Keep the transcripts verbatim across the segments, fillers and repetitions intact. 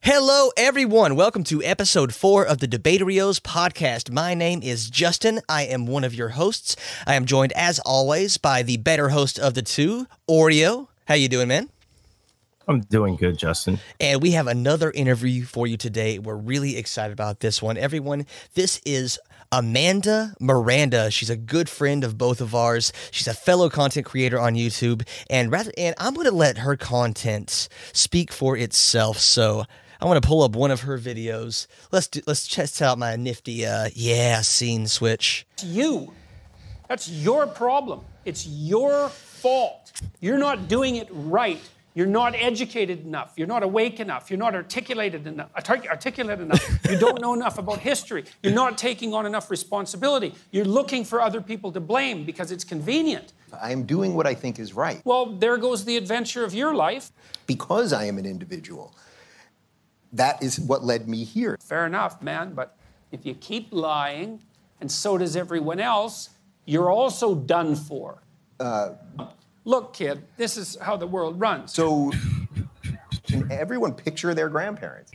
Hello, everyone. Welcome to episode four of the Debaterios podcast. My name is Justin. I am one of your hosts. I am joined, as always, by the better host of the two, Oreo. How you doing, man? I'm doing good, Justin. And we have another interview for you today. We're really excited about this one. Everyone, this is Amanda Miranda. She's a good friend of both of ours. She's a fellow content creator on YouTube. And rather, and I'm going to let her content speak for itself. So I want to pull up one of her videos. Let's do, let's test out my nifty, uh, yeah, scene switch. It's you. That's your problem. It's your fault. You're not doing it right. You're not educated enough. You're not awake enough. You're not articulated enough. Articulate enough. You don't know enough about history. You're not taking on enough responsibility. You're looking for other people to blame because it's convenient. I am doing what I think is right. Well, there goes the adventure of your life. Because I am an individual. That is what led me here. Fair enough, man, but if you keep lying, and so does everyone else, you're also done for. Uh, Look, kid, this is how the world runs. So, can everyone picture their grandparents?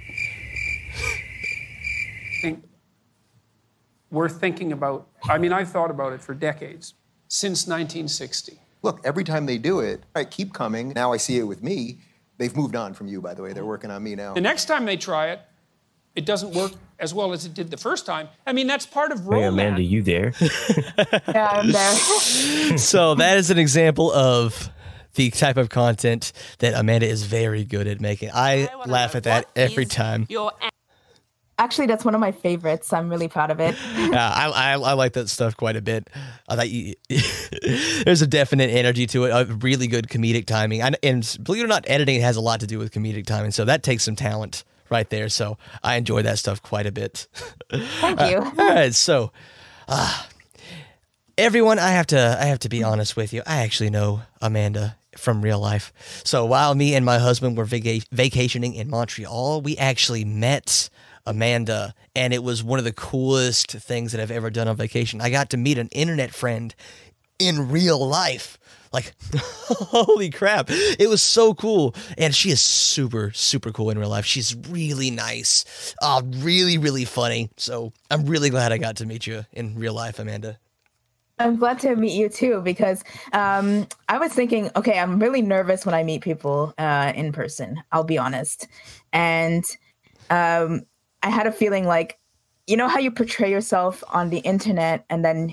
Think, we're thinking about, I mean, I've thought about it for decades, since nineteen sixty. Look, every time they do it, I keep coming. Now I see it with me. They've moved on from you, by the way. They're working on me now. The next time they try it, it doesn't work as well as it did the first time. I mean, that's part of romance. Hey, Amanda, you there? Yeah, I'm there. So that is an example of the type of content that Amanda is very good at making. I, I laugh at that every time. Your Actually, that's one of my favorites. I'm really proud of it. Yeah, I, I I like that stuff quite a bit. I thought you, there's a definite energy to it, a really good comedic timing. And, and believe it or not, editing has a lot to do with comedic timing, so that takes some talent right there. So I enjoy that stuff quite a bit. Thank you. Uh, all right, so uh, everyone, I have to I have to be honest with you. I actually know Amanda from real life. So while me and my husband were vac- vacationing in Montreal, we actually met Amanda, and it was one of the coolest things that I've ever done on vacation. I got to meet an internet friend in real life. Like, holy crap. It was so cool. And she is super, super cool in real life. She's really nice. Uh, really, really funny. So I'm really glad I got to meet you in real life, Amanda. I'm glad to meet you too, because um, I was thinking, okay, I'm really nervous when I meet people uh, in person, I'll be honest. And um, I had a feeling like, you know how you portray yourself on the internet, and then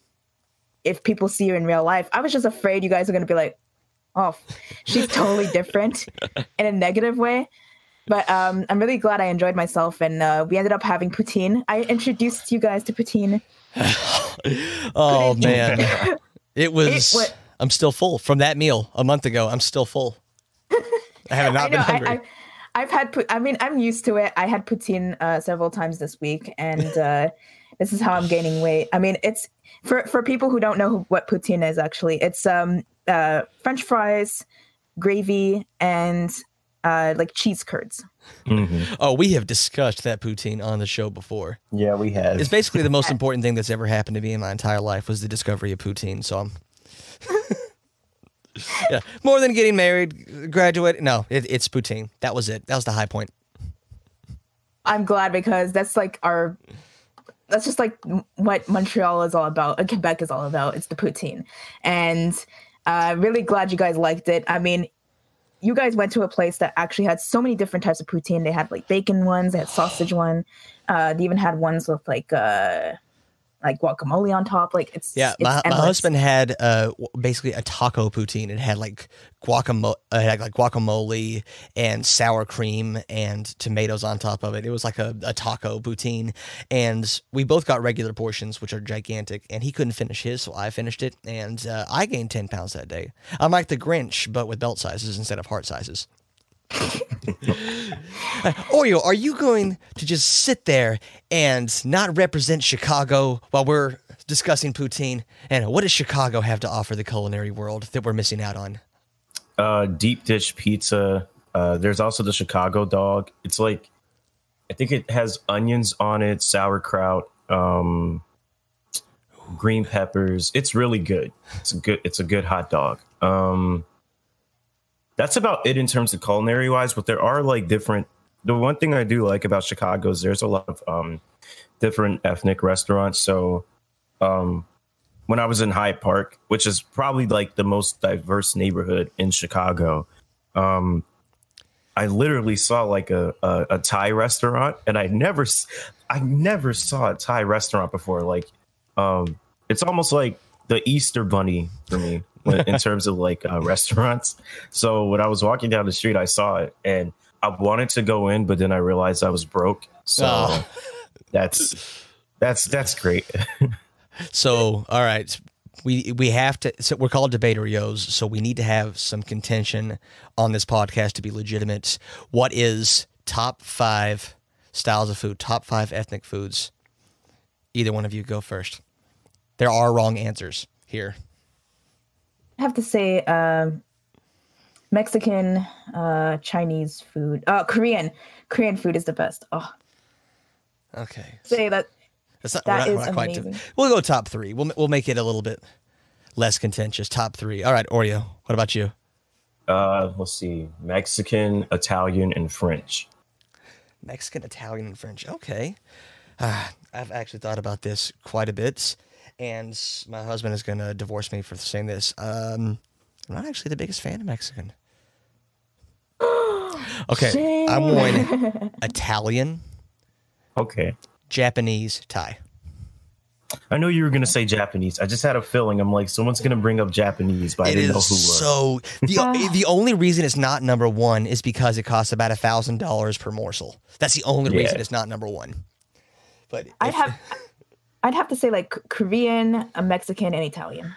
if people see you in real life, I was just afraid you guys are going to be like, oh, she's totally different in a negative way. But um, I'm really glad I enjoyed myself, and uh, we ended up having poutine. I introduced you guys to poutine. Oh, man. It was, it, I'm still full from that meal a month ago. I'm still full. I have not I know, been hungry. I, I, I've had, I mean, I'm used to it. I had poutine uh, several times this week, and uh, this is how I'm gaining weight. I mean, it's for, for people who don't know who, what poutine is, actually, it's um, uh, French fries, gravy, and uh, like cheese curds. Mm-hmm. Oh, we have discussed that poutine on the show before. Yeah, we have. It's basically the most important thing that's ever happened to me in my entire life was the discovery of poutine. So I'm... Yeah, more than getting married, graduate. No, it, it's poutine. That was it. That was the high point. I'm glad, because that's like our, that's just like what Montreal is all about, uh, Quebec is all about. It's the poutine. And uh, really glad you guys liked it. I mean, you guys went to a place that actually had so many different types of poutine. They had like bacon ones, they had sausage one. Uh, they even had ones with like, uh, like guacamole on top. Like it's yeah. It's my, my endless. husband had uh basically a taco poutine. It had like guacamole, uh, had like guacamole and sour cream and tomatoes on top of it. It was like a, a taco poutine, and we both got regular portions, which are gigantic. And he couldn't finish his, so I finished it, and uh, I gained ten pounds that day. I'm like the Grinch, but with belt sizes instead of heart sizes. uh, Oreo, are you going to just sit there and not represent Chicago while we're discussing poutine? And what does Chicago have to offer the culinary world that we're missing out on? Uh, deep dish pizza. Uh, there's also the Chicago dog. It's like, I think it has onions on it, sauerkraut, um, green peppers. It's really good. It's a good. It's a good hot dog. Um, that's about it in terms of culinary wise, but there are like different the one thing I do like about Chicago is there's a lot of um, different ethnic restaurants. So um, when I was in Hyde Park, which is probably like the most diverse neighborhood in Chicago, um, I literally saw like a, a, a Thai restaurant, and I never, I never saw a Thai restaurant before. Like, um, it's almost like the Easter Bunny for me when, in terms of like uh, restaurants. So when I was walking down the street, I saw it, and I wanted to go in, but then I realized I was broke. So oh. that's that's that's great. So all right. We we have to. So we're called Debaterios, so we need to have some contention on this podcast to be legitimate. What is top five styles of food? Top five ethnic foods. Either one of you go first. There are wrong answers here. I have to say, um, Mexican, uh, Chinese food, uh, Korean, Korean food is the best. Oh, okay. Say that. That's not, that we're not, is we're not quite amazing. To, we'll go top three. We'll we'll make it a little bit less contentious. Top three. All right, Oreo. What about you? Uh, let's see. Mexican, Italian, and French. Mexican, Italian, and French. Okay. Uh, I've actually thought about this quite a bit, and my husband is going to divorce me for saying this. Um, I'm not actually the biggest fan of Mexican. Okay, Shame. I'm going Italian. Okay. Japanese, Thai. I know you were going to say Japanese. I just had a feeling. I'm like, someone's going to bring up Japanese, but I It didn't is know who was. so the the only reason it's not number one is because it costs about a thousand dollars per morsel. That's the only Yeah. reason it's not number one. But I'd if- have, I'd have to say like Korean, a Mexican, and Italian.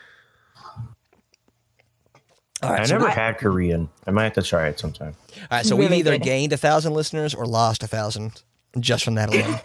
all right, I so, never I- had Korean. I might have to try it sometime. all right, so we've Really either good. gained a thousand listeners or lost a thousand just from that alone.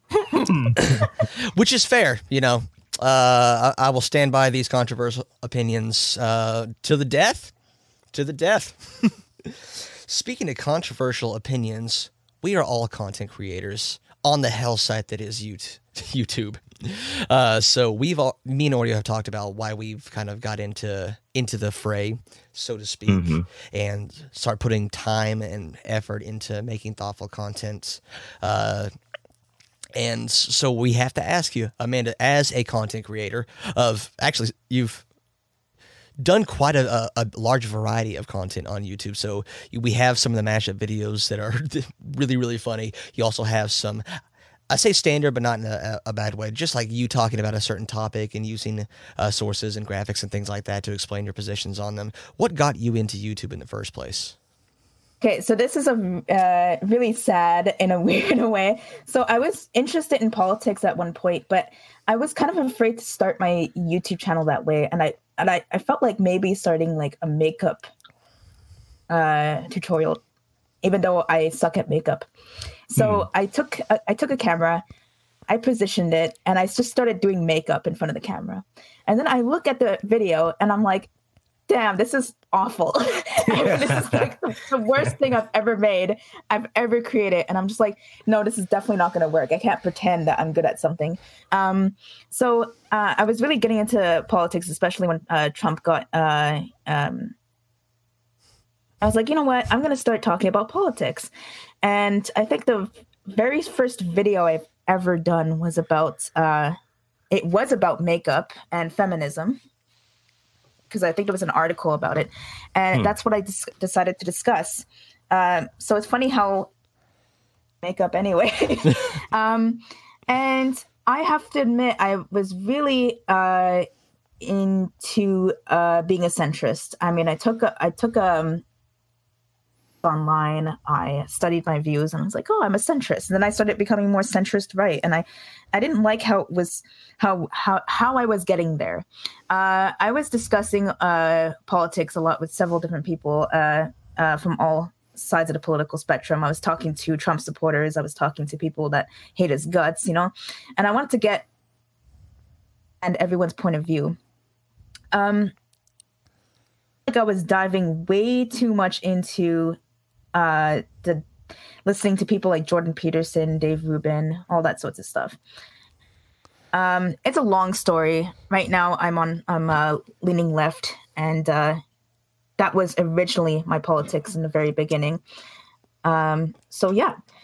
Which is fair, you know. Uh, I, I will stand by these controversial opinions uh, to the death. To the death. Speaking of controversial opinions, we are all content creators on the hell site that is Yout- YouTube. Uh, so we've all, me and Oreo have talked about why we've kind of got into into the fray, so to speak, Mm-hmm. and start putting time and effort into making thoughtful content. Uh, and so we have to ask you, Amanda, as a content creator of, actually, you've done quite a, a, a large variety of content on YouTube. So we have some of the mashup videos that are really, really funny. You also have some, I say standard, but not in a, a bad way, just like you talking about a certain topic and using uh, sources and graphics and things like that to explain your positions on them. What got you into YouTube in the first place? Okay, so this is a uh, really sad in a weird way. So I was interested in politics at one point, but I was kind of afraid to start my YouTube channel that way, and I and I, I felt like maybe starting like a makeup uh, tutorial, even though I suck at makeup. So mm. I took a, I took a camera, I positioned it, and I just started doing makeup in front of the camera, and then I look at the video, and I'm like, damn, this is awful. This is like the worst thing I've ever made, I've ever created. And I'm just like, no, this is definitely not going to work. I can't pretend that I'm good at something. Um, so uh, I was really getting into politics, especially when uh, Trump got, uh, um, I was like, you know what? I'm going to start talking about politics. And I think the very first video I've ever done was about, uh, it was about makeup and feminism, because I think there was an article about it. And hmm. that's what I dis- decided to discuss. Um, so it's funny how makeup anyway. um, and I have to admit, I was really uh, into uh, being a centrist. I mean, I took a, I took um online, I studied my views, and I was like, oh, I'm a centrist. And then I started becoming more centrist right. And I, I didn't like how it was, how, how, how I was getting there. Uh, I was discussing uh, politics a lot with several different people uh, uh, from all sides of the political spectrum. I was talking to Trump supporters. I was talking to people that hate his guts, you know, and I wanted to get and everyone's point of view. Um, I think I was diving way too much into uh, the listening to people like Jordan Peterson, Dave Rubin, all that sorts of stuff. Um, it's a long story. Right now, I'm on I'm uh, leaning left, and uh, that was originally my politics in the very beginning. Um, so yeah,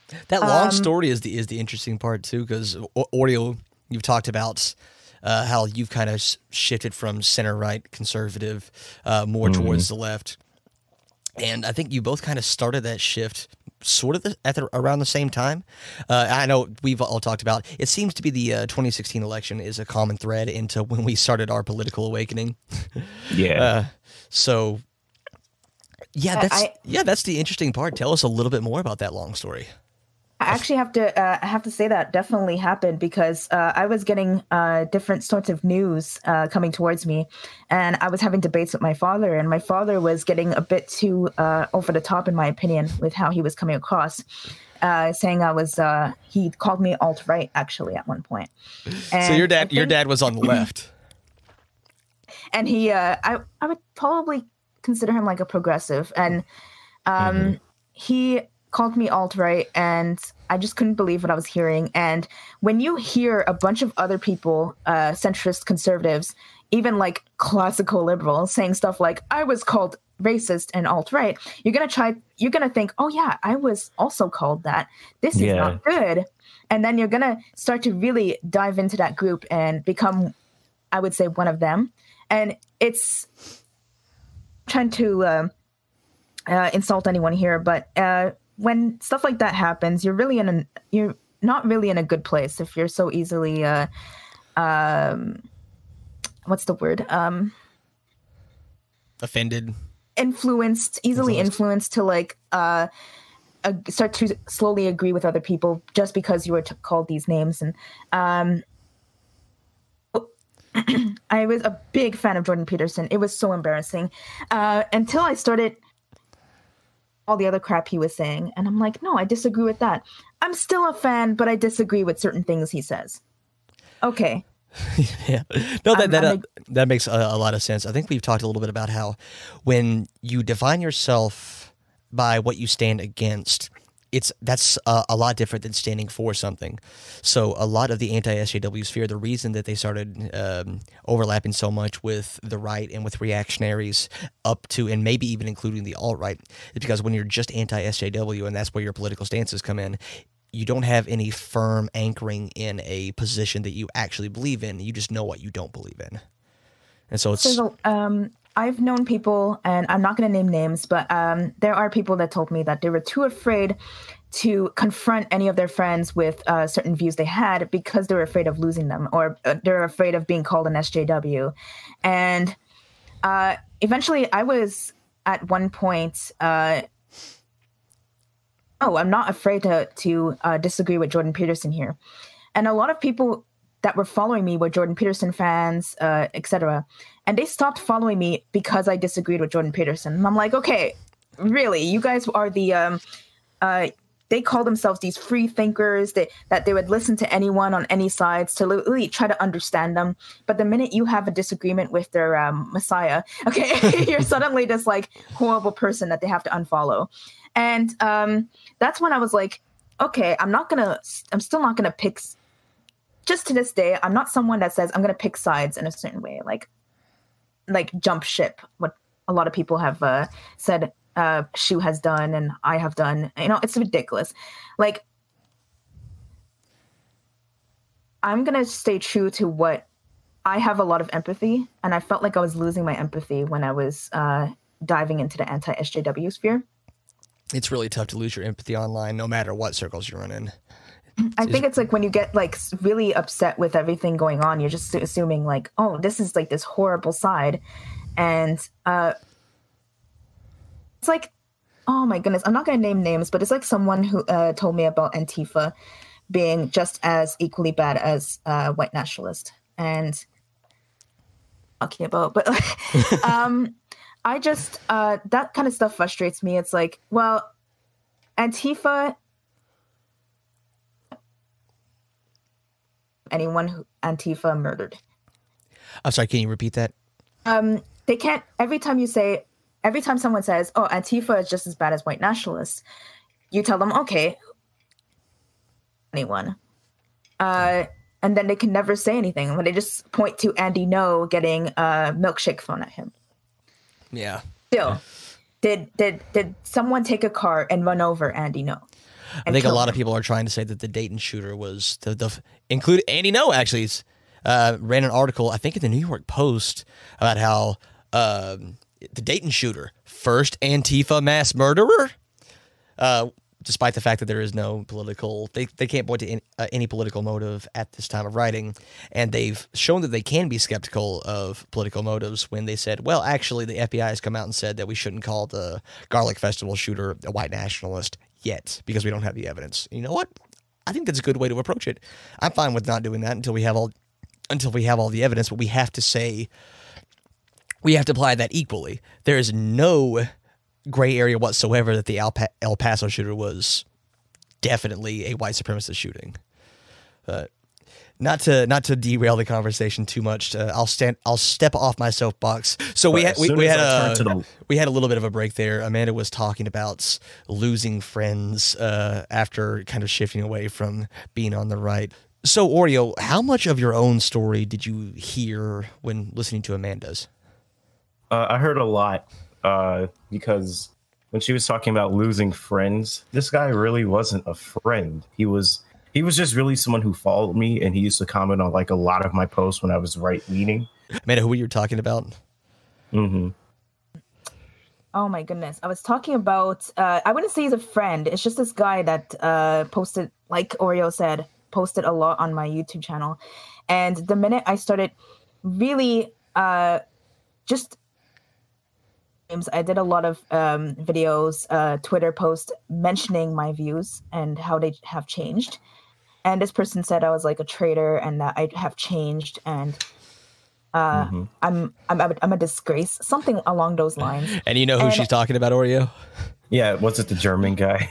That long Um, story is the is the interesting part too, because Oreo, you've talked about uh, how you've kind of shifted from center right conservative uh, more Mhm. towards the left, and I think you both kind of started that shift sort of the, at the, around the same time. Uh, I know we've all talked about. It seems to be the uh, twenty sixteen election is a common thread into when we started our political awakening. Yeah. Uh, so. Yeah, that's I- yeah, that's the interesting part. Tell us a little bit more about that long story. I actually have to uh, I have to say that definitely happened because uh, I was getting uh, different sorts of news uh, coming towards me, and I was having debates with my father, and my father was getting a bit too uh, over the top, in my opinion, with how he was coming across, uh, saying I was. Uh, he called me alt right actually at one point. So And your I dad, your think- dad was on the left. and he uh I, I would probably consider him like a progressive, and um Mm-hmm. he called me alt-right, and I just couldn't believe what I was hearing. And when you hear a bunch of other people, uh centrist conservatives, even like classical liberals, saying stuff like I was called racist and alt-right, you're gonna try you're gonna think, oh yeah, I was also called that, this is Yeah. not good. And then you're gonna start to really dive into that group and become, I would say, one of them. And it's trying to uh, uh, insult anyone here, but uh, when stuff like that happens, you're really in a you're not really in a good place if you're so easily uh, um, what's the word um, Offended. influenced, easily Influenced. influenced to like uh, uh, start to slowly agree with other people just because you were t- called these names. And um, I was a big fan of Jordan Peterson. It was so embarrassing uh, until I started all the other crap he was saying. And I'm like, no, I disagree with that. I'm still a fan, but I disagree with certain things he says. Okay. Yeah, no, that I'm- that I'm uh, that makes a, a lot of sense. I think we've talked a little bit about how when you define yourself by what you stand against, it's that's uh, a lot different than standing for something. So a lot of the anti-S J W sphere, the reason that they started um, overlapping so much with the right and with reactionaries up to and maybe even including the alt-right is because when you're just anti-S J W and that's where your political stances come in, you don't have any firm anchoring in a position that you actually believe in. You just know what you don't believe in. And so it's So, um, I've known people, and I'm not going to name names, but um, there are people that told me that they were too afraid to confront any of their friends with uh, certain views they had because they were afraid of losing them, or uh, they're afraid of being called an S J W. And uh, eventually, I was at one point, uh, oh, I'm not afraid to to uh, disagree with Jordan Peterson here. And a lot of people that were following me were Jordan Peterson fans, uh, et cetera. And they stopped following me because I disagreed with Jordan Peterson. And I'm like, okay, really? You guys are the, um, uh, they call themselves these free thinkers, that, that they would listen to anyone on any sides to really try to understand them. But the minute you have a disagreement with their um, messiah, okay, you're suddenly this like horrible person that they have to unfollow. And um, that's when I was like, okay, I'm not going to, I'm still not going to pick, just to this day, I'm not someone that says I'm going to pick sides in a certain way, like, like jump ship, what a lot of people have uh, said uh, Shu has done and I have done. You know, it's ridiculous. Like, I'm going to stay true to what I have a lot of empathy, and I felt like I was losing my empathy when I was uh, diving into the anti-S J W sphere. it's really tough to lose your empathy online, no matter what circles you're in. I think it's like when you get like s- really upset with everything going on, you're just assuming like, oh, this is like this horrible side. And uh, it's like, oh my goodness, I'm not going to name names, but it's like someone who uh, told me about Antifa being just as equally bad as uh, white nationalist. And talking about, but um, I just, uh, that kind of stuff frustrates me. It's like, well, Antifa, anyone who Antifa murdered. I'm sorry, can you repeat that? Um, they can't, every time you say, every time someone says, oh, Antifa is just as bad as white nationalists, you tell them, okay, anyone. Uh, and then they can never say anything when they just point to Andy No getting a milkshake thrown at him. Yeah. Still, did did did someone take a car and run over Andy No? I think a lot of people are trying to say that the Dayton shooter was the, the include Andy No actually uh, ran an article I think in the New York Post about how um, the Dayton shooter, first Antifa mass murderer, uh, despite the fact that there is no political, they, they can't point to any, uh, any political motive at this time of writing. And they've shown that they can be skeptical of political motives when they said, well, actually, the F B I has come out and said that we shouldn't call the Garlic Festival shooter a white nationalist yet because we don't have the evidence. You know what? I think that's a good way to approach it. I'm fine with not doing that until we have all, until we have all the evidence, but we have to say, we have to apply that equally. There is no gray area whatsoever that the El, pa- El Paso shooter was definitely a white supremacist shooting. Uh, not to not to derail the conversation too much. Uh, I'll stand. I'll step off my soapbox. So we had we, we had a the- we had a little bit of a break there. Amanda was talking about losing friends uh, after kind of shifting away from being on the right. So Oreo, how much of your own story did you hear when listening to Amanda's? Uh, I heard a lot. Uh, because when she was talking about losing friends, this guy really wasn't a friend. He was he was just really someone who followed me, and he used to comment on like a lot of my posts when I was right leaning. Amanda, who were you talking about? Mm-hmm. Oh my goodness, I was talking about. Uh, I wouldn't say he's a friend. It's just this guy that uh, posted, like Oreo said, posted a lot on my YouTube channel, and the minute I started really uh, just. I did a lot of um, videos, uh, Twitter posts mentioning my views and how they have changed. And this person said I was like a traitor and that I have changed and uh, mm-hmm. I'm, I'm I'm a, I'm a disgrace, something along those lines. And you know who and, she's talking about, Oreo? Yeah, was it the German guy?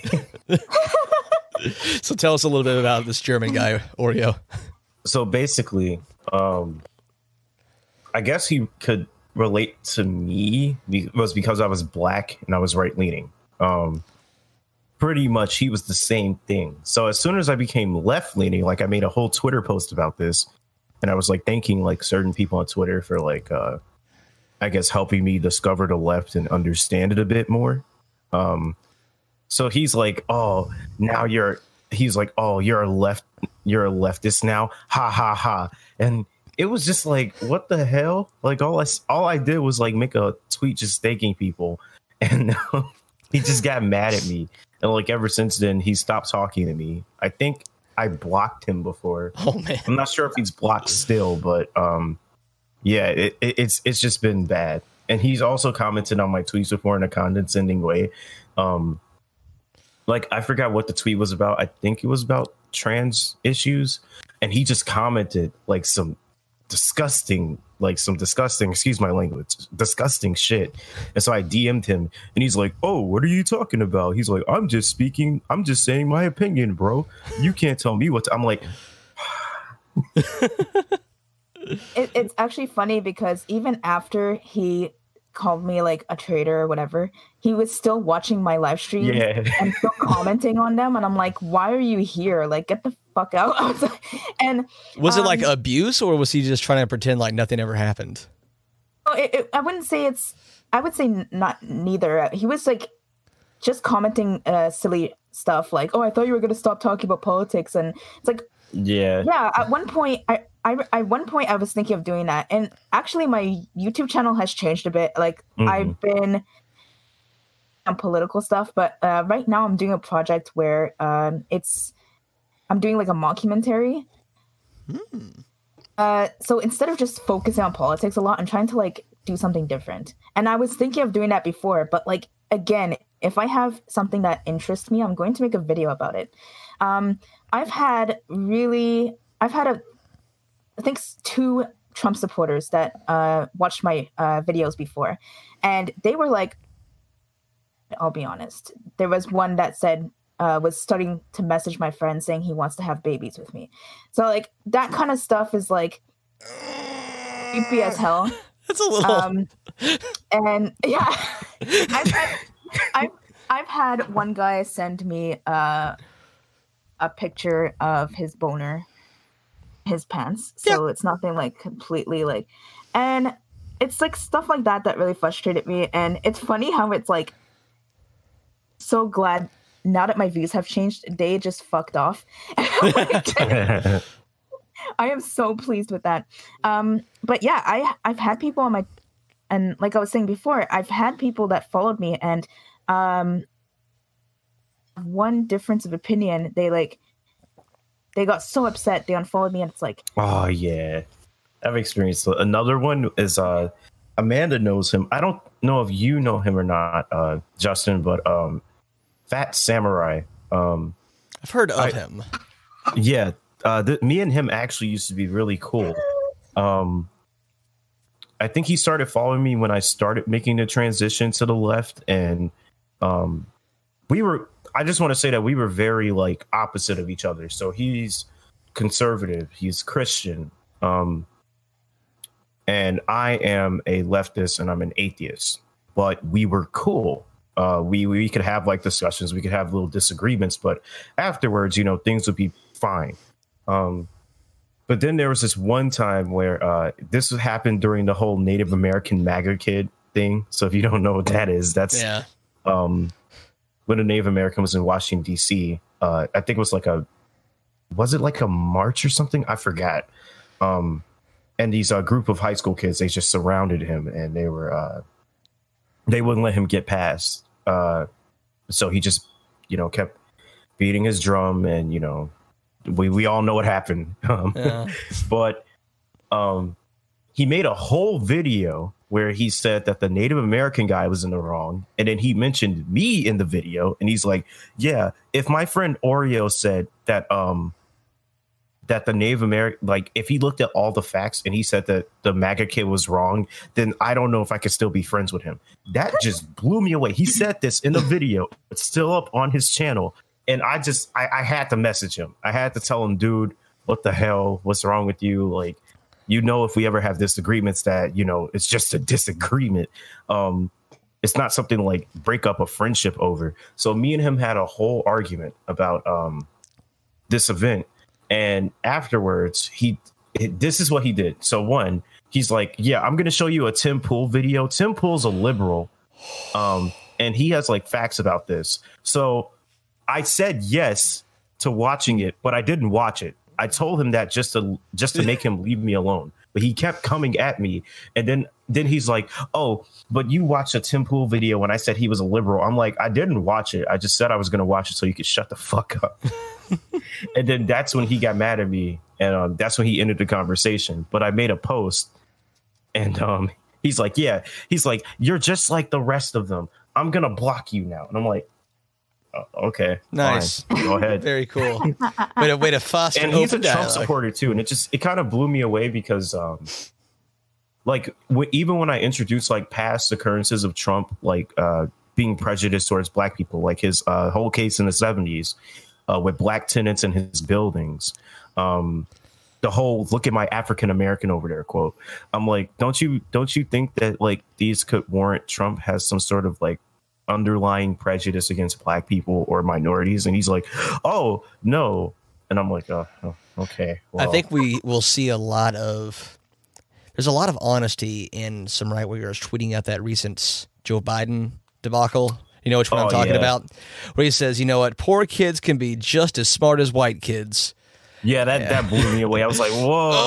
So tell us a little bit about this German guy, Oreo. So basically, um, I guess he could relate to me was because I was black and I was right leaning. Um, pretty much he was the same thing. So as soon as I became left leaning, like I made a whole Twitter post about this and I was like thanking like certain people on Twitter for like, uh, I guess helping me discover the left and understand it a bit more. Um, so he's like, oh, now you're, he's like, oh, you're a left, you're a leftist now. Ha ha ha. And it was just like, what the hell? Like all I all I did was like make a tweet just thanking people, and he just got mad at me. And like ever since then, he stopped talking to me. I think I blocked him before. Oh man, I'm not sure if he's blocked still, but um, yeah, it, it, it's it's just been bad. And he's also commented on my tweets before in a condescending way. Um, like I forgot what the tweet was about. I think it was about trans issues, and he just commented like some. disgusting like some disgusting excuse my language disgusting shit. And so I D M'd him and he's like, oh, what are you talking about? He's like, I'm just speaking I'm just saying my opinion, bro. You can't tell me what to. I'm like it, it's actually funny because even after he called me like a traitor or whatever, he was still watching my live streams yeah. and still commenting on them, and I'm like, why are you here? Like, get the fuck out. And was um, it like abuse, or was he just trying to pretend like nothing ever happened? It, it, I wouldn't say it's I would say not neither. He was like just commenting uh, silly stuff like, oh, I thought you were going to stop talking about politics, and it's like, yeah yeah at one point I I, at one point I was thinking of doing that. And actually my YouTube channel has changed a bit. Like mm-hmm. I've been on political stuff, but uh, right now I'm doing a project where um, it's, I'm doing like a mockumentary. Mm. Uh, so instead of just focusing on politics a lot, I'm trying to like do something different. And I was thinking of doing that before, but like, again, if I have something that interests me, I'm going to make a video about it. Um, I've had really, I've had a, I think two Trump supporters that uh, watched my uh, videos before, and they were like, I'll be honest. There was one that said, uh, was starting to message my friend saying he wants to have babies with me. So like that kind of stuff is like creepy as hell. That's a little. Um, and yeah, I've, I've, I've, I've had one guy send me uh, a picture of his boner. His pants, so yeah. It's nothing like completely like, and it's like stuff like that that really frustrated me. And it's funny how it's like, so glad now that my views have changed, they just fucked off. I am so pleased with that. Um, but yeah, I I've had people on my, and like I was saying before, I've had people that followed me, and um, one difference of opinion, they like, they got so upset, they unfollowed me, and it's like, oh yeah, I've experienced another one. Is uh, Amanda knows him. I don't know if you know him or not, uh, Justin, but um, Fat Samurai. Um, I've heard of I, him. Yeah. Uh, th- me and him actually used to be really cool. Um, I think he started following me when I started making the transition to the left, and um, we were. I just want to say that we were very like opposite of each other. So he's conservative, he's Christian, um, and I am a leftist, and I'm an atheist. But we were cool. Uh, we we could have like discussions, we could have little disagreements, but afterwards, you know, things would be fine. Um, but then there was this one time where uh, this happened during the whole Native American MAGA kid thing. So if you don't know what that is, that's Yeah. um, when a Native American was in Washington, D C. Uh, I think it was like a, was it like a march or something? I forgot. Um, and these uh, group of high school kids, they just surrounded him, and they were, uh, they wouldn't let him get past. Uh, so he just, you know, kept beating his drum, and, you know, we, we all know what happened. Um, Yeah. but um, he made a whole video where he said that the Native American guy was in the wrong. And then he mentioned me in the video. And he's like, yeah, if my friend Oreo said that, um, that the Native American, like if he looked at all the facts and he said that the MAGA kid was wrong, then I don't know if I could still be friends with him. That just blew me away. He said this in the video. It's still up on his channel. And I just, I, I had to message him. I had to tell him, dude, what the hell? What's wrong with you? Like, you know, if we ever have disagreements that, you know, it's just a disagreement. Um, it's not something like break up a friendship over. So me and him had a whole argument about um, this event. And afterwards, he, it, this is what he did. So one, he's like, yeah, I'm going to show you a Tim Pool video. Tim Pool's a liberal. Um, and he has like facts about this. So I said yes to watching it, but I didn't watch it. I told him that just to just to make him leave me alone. But he kept coming at me. And then then he's like, oh, but you watched a Tim Pool video when I said he was a liberal. I'm like, I didn't watch it. I just said I was going to watch it so you could shut the fuck up. And then that's when he got mad at me. And um, that's when he ended the conversation. But I made a post. And um, he's like, yeah, he's like, you're just like the rest of them. I'm going to block you now. And I'm like, okay, nice. Fine. Go ahead. Very cool. Way to way to foster and he's a open Trump dialogue. supporter too, and it just it kind of blew me away because, um, like, w- even when I introduced like past occurrences of Trump, like uh, being prejudiced towards black people, like his uh, whole case in the seventies uh, with black tenants in his buildings, um, the whole "look at my African American over there" quote. I'm like, don't you don't you think that like these could warrant Trump has some sort of like underlying prejudice against black people or minorities? And he's like, oh no. And I'm like, oh, oh okay, well. I think we will see a lot of there's a lot of honesty in some right wingers tweeting out that recent Joe Biden debacle. You know which one Oh, I'm talking yeah. about, where he says, you know what, poor kids can be just as smart as white kids. yeah that Yeah. that blew me away. I was like,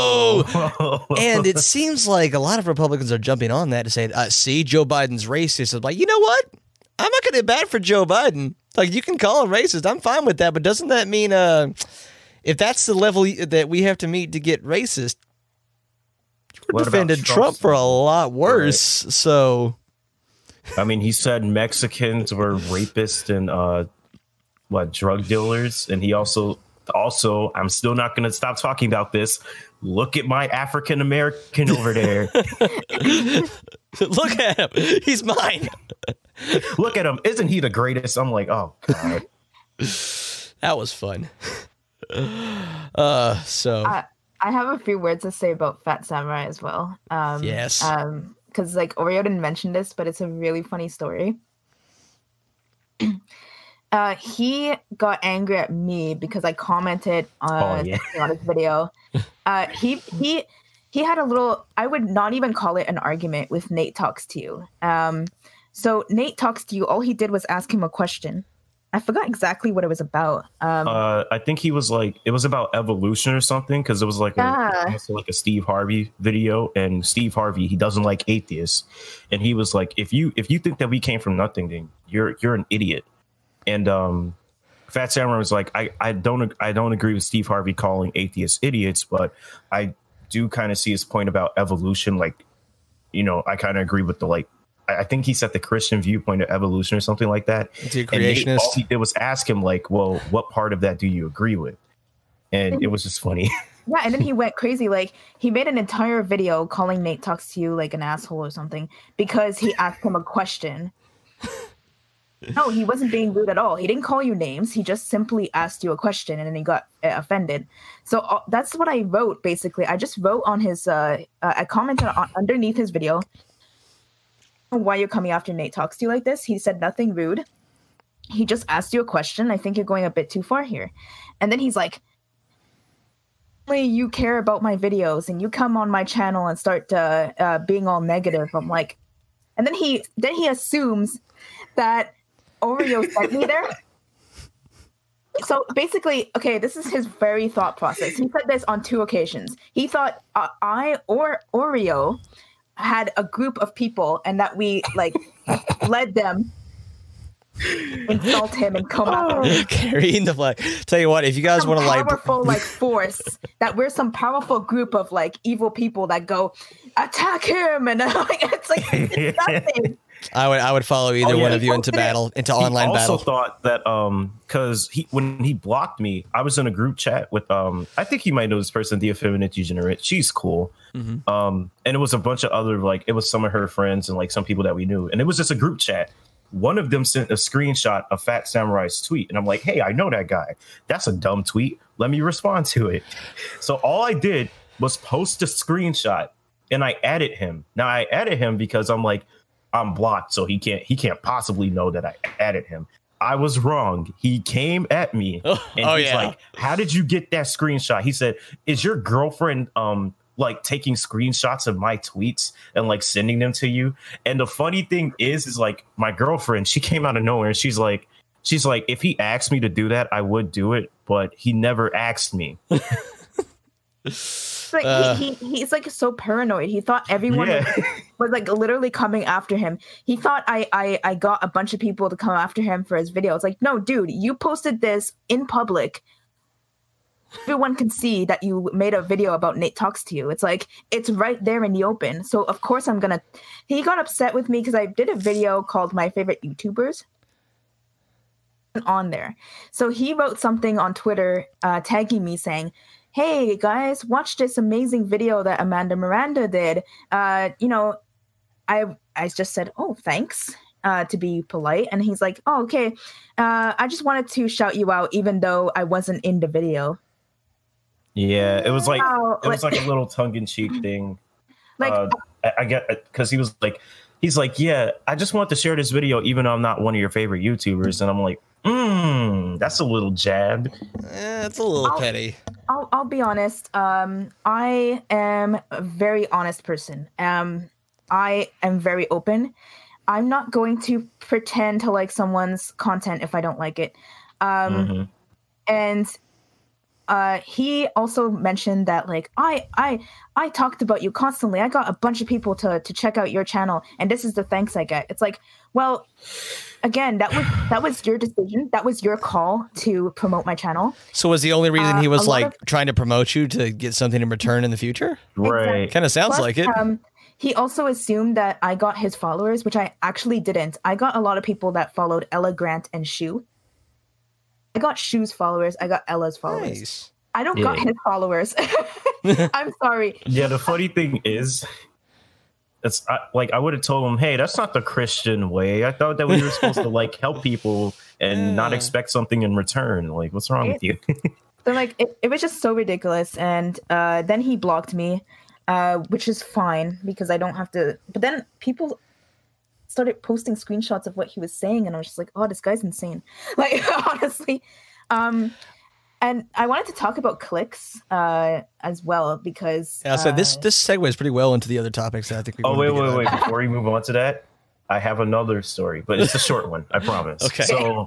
whoa. And it seems like a lot of Republicans are jumping on that to say, uh, see, Joe Biden's racist. I'm like, you know what? I'm not going to bat for Joe Biden. Like, you can call him racist. I'm fine with that. But doesn't that mean uh, if that's the level that we have to meet to get racist, you What about defended Trump Trump's- for a lot worse. So, I mean, he said Mexicans were rapists and uh, what drug dealers, and he also also I'm still not going to stop talking about this. Look at my African American over there. look at him. He's mine. Look at him. Isn't he the greatest? I'm like, oh god. That was fun. Uh, so, I, I have a few words to say about Fat Samurai as well. Um, Yes. Um, because like Oreo didn't mention this, but it's a really funny story. Uh, he got angry at me because I commented on, Oh, yeah. on his video. Uh, he he he had a little. I would not even call it an argument with Nate Talks to You. Um, so Nate Talks to You. All he did was ask him a question, I forgot exactly what it was about. Um, Uh, I think he was like, it was about evolution or something, because it was like a, Yeah. also like a Steve Harvey video, and Steve Harvey, he doesn't like atheists, and he was like, if you if you think that we came from nothing, then you're you're an idiot. And um, Fat Samurai was like, I I don't I don't agree with Steve Harvey calling atheists idiots, but I do kind of see his point about evolution. Like, you know, I kind of agree with the like. I think he said the Christian viewpoint of evolution or something like that. Is he a And Nate, creationist? all he did was ask him like, well, what part of that do you agree with? And it was just funny. yeah, and then he went crazy. Like he made an entire video calling Nate Talks to You like an asshole or something because he asked him a question. No, he wasn't being rude at all. He didn't call you names. He just simply asked you a question, and then he got uh, offended. So uh, that's what I wrote. Basically, I just wrote on his. Uh, uh, I commented on, underneath his video. Why you're coming after Nate Talks to You like this? He said nothing rude. He just asked you a question. I think you're going a bit too far here. And then he's like, you care about my videos and you come on my channel and start uh, uh, being all negative. I'm like, and then he then he assumes that Oreo sent me there. So basically, okay, this is his very thought process. He said this on two occasions. He thought uh, I or Oreo had a group of people and that we like led them insult him and come after him. Carrying the flag. Tell you what, if you guys Some want to like powerful like force that we're some powerful group of like evil people that go attack him and like it's like it's nothing. I would I would follow either Oh, yeah. one of you into battle, into online he also battle. thought that um because he when he blocked me, I was in a group chat with um I think you might know this person, the Effeminate Degenerate. She's cool. Mm-hmm. Um and it was a bunch of other like it was some of her friends and like some people that we knew, and it was just a group chat. One of them sent a screenshot of Fat Samurai's tweet, and I'm like, hey, I know that guy. That's a dumb tweet. Let me respond to it. So all I did was post a screenshot, and I added him. Now I added him because I'm like, I'm blocked, so he can't he can't possibly know that I added him. I was wrong. He came at me and Oh, he's yeah. like, how did you get that screenshot? He said, is your girlfriend um like taking screenshots of my tweets and like sending them to you? And the funny thing is, is like my girlfriend, she came out of nowhere and she's like, she's like, if he asked me to do that, I would do it, but he never asked me. Like Uh. he, he he's like so paranoid. He thought everyone Yeah. was, was like literally coming after him. He thought I, I I got a bunch of people to come after him for his video. It's like, no, dude, you posted this in public. Everyone can see that you made a video about Nate Talks to You. It's like it's right there in the open. So of course I'm gonna. He got upset with me because I did a video called My Favorite YouTubers on there. So he wrote something on Twitter, uh, tagging me saying, hey guys, watch this amazing video that Amanda Miranda did. Uh, you know, I I just said, oh, thanks, uh, to be polite. And he's like, oh, okay. Uh, I just wanted to shout you out, even though I wasn't in the video. Yeah, it was like Wow, it was like- like a little tongue-in-cheek thing. Like, uh, I, I get because he was like, he's like, yeah, I just want to share this video, even though I'm not one of your favorite YouTubers. And I'm like, hmm, that's a little jab. Eh, it's a little I'll- petty. I'll I'll be honest. Um, I am a very honest person. Um, I am very open. I'm not going to pretend to like someone's content if I don't like it. Um, Mhm. and uh, he also mentioned that like I I I talked about you constantly. I got a bunch of people to to check out your channel, and this is the thanks I get. It's like, well, again, that was that was your decision. That was your call to promote my channel. So was the only reason Uh, he a was lot like of- trying to promote you to get something in return in the future? Right. Kind of sounds Plus, like it. Um, he also assumed that I got his followers, which I actually didn't. I got a lot of people that followed Ella Grant and Shu. I got Shu's followers. I got Ella's followers. Nice. I don't got Yeah. his followers. I'm sorry. Yeah, the funny thing is, it's I, like I would have told him, hey, that's not the Christian way. I thought that we were supposed to like help people and not Yeah. expect something in return. Like, what's wrong with you? So like it, it was just so ridiculous. And uh, then he blocked me, uh, which is fine because I don't have to. But then people started posting screenshots of what he was saying, and I was just like, oh, this guy's insane. Like honestly. Um, and I wanted to talk about clicks uh, as well because Yeah, so this uh, this segues pretty well into the other topics that I think we Oh, wanted wait, to get wait, on. wait. Before we move on to that, I have another story, but it's a short one, I promise. Okay. So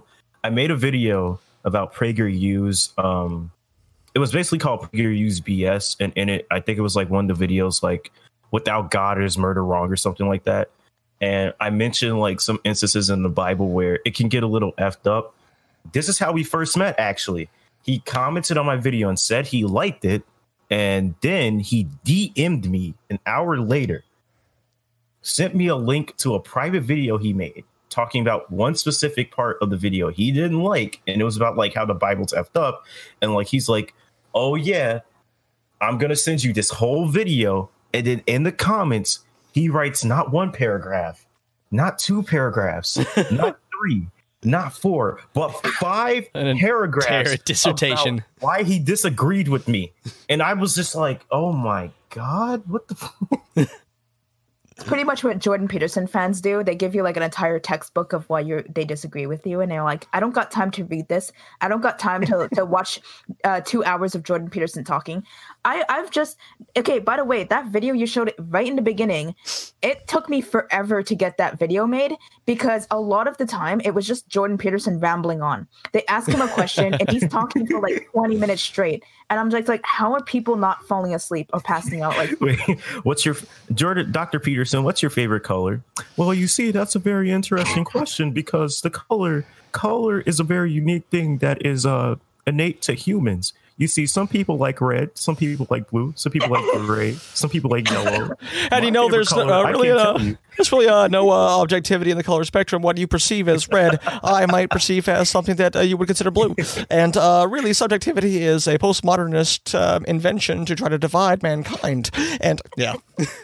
I made a video about PragerU's. Um, it was basically called PragerU's B S, and in it, I think it was like one of the videos like "Without God is Murder Wrong" or something like that. And I mentioned like some instances in the Bible where it can get a little effed up. This is how we first met, actually. He commented on my video and said he liked it. And then he D M'd me an hour later, sent me a link to a private video he made talking about one specific part of the video he didn't like. And it was about like how the Bible's effed up. And like, he's like, oh yeah, I'm going to send you this whole video. And then in the comments, he writes not one paragraph, not two paragraphs, not three, not four, but five paragraphs. Dissertation. About why he disagreed with me. And I was just like, oh my God, what the fuck? It's pretty much what Jordan Peterson fans do. They give you like an entire textbook of why you're they disagree with you, and they're like, I don't got time to read this. I don't got time to, to watch uh, two hours of Jordan Peterson talking. I, I've just okay, by the way, that video you showed it right in the beginning, it took me forever to get that video made because a lot of the time it was just Jordan Peterson rambling on. They ask him a question and he's talking for like twenty minutes straight. And I'm just like, how are people not falling asleep or passing out? Like, wait, what's your Jordan, Doctor Peterson? What's your favorite color? Well, you see, that's a very interesting question because the color color is a very unique thing that is uh, innate to humans. You see, some people like red, some people like blue, some people like gray, some people like yellow. How do you know there's color, uh, really uh, there's really uh, no uh, objectivity in the color spectrum? What do you perceive as red, I might perceive as something that uh, you would consider blue. And uh, really, subjectivity is a postmodernist uh, invention to try to divide mankind. And yeah.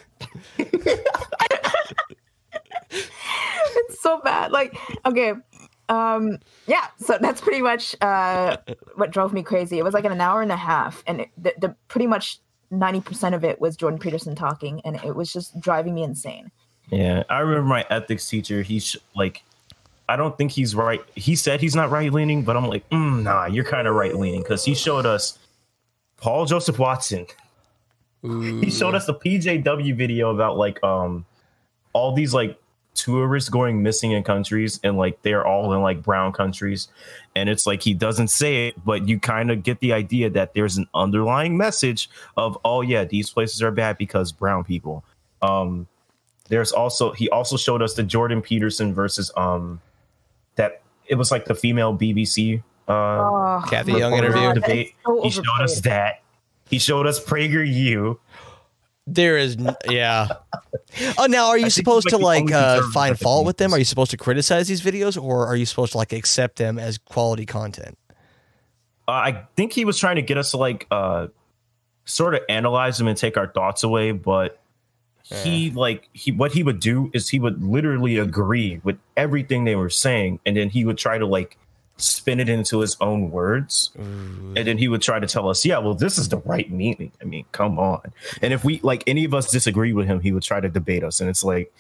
It's so bad. Like, okay. Um, yeah, so that's pretty much uh, what drove me crazy. It was like an hour and a half, and it, the, the pretty much ninety percent of it was Jordan Peterson talking, and it was just driving me insane. Yeah, I remember my ethics teacher. He's like, I don't think he's right. He said he's not right leaning, but I'm like, mm, nah, you're kind of right leaning because he showed us Paul Joseph Watson. Ooh. He showed us the P J W video about like um all these like tourists going missing in countries, and like they're all in like brown countries, and it's like he doesn't say it, but you kind of get the idea that there's an underlying message of, oh yeah, these places are bad because brown people. Um, there's also he also showed us the Jordan Peterson versus um that it was like the female B B C uh oh, Kathy Young interview debate. So he showed us that. He showed us PragerU. There is, yeah. Oh, now are you supposed to like uh, find fault with them? Are you supposed to criticize these videos, or are you supposed to like accept them as quality content? Uh, I think he was trying to get us to like uh, sort of analyze them and take our thoughts away, but yeah. he like he what he would do is he would literally agree with everything they were saying, and then he would try to like spin it into his own words. Ooh. And then he would try to tell us, yeah, well, this is the right meaning. I mean, come on. And if we like any of us disagree with him, he would try to debate us. And it's like,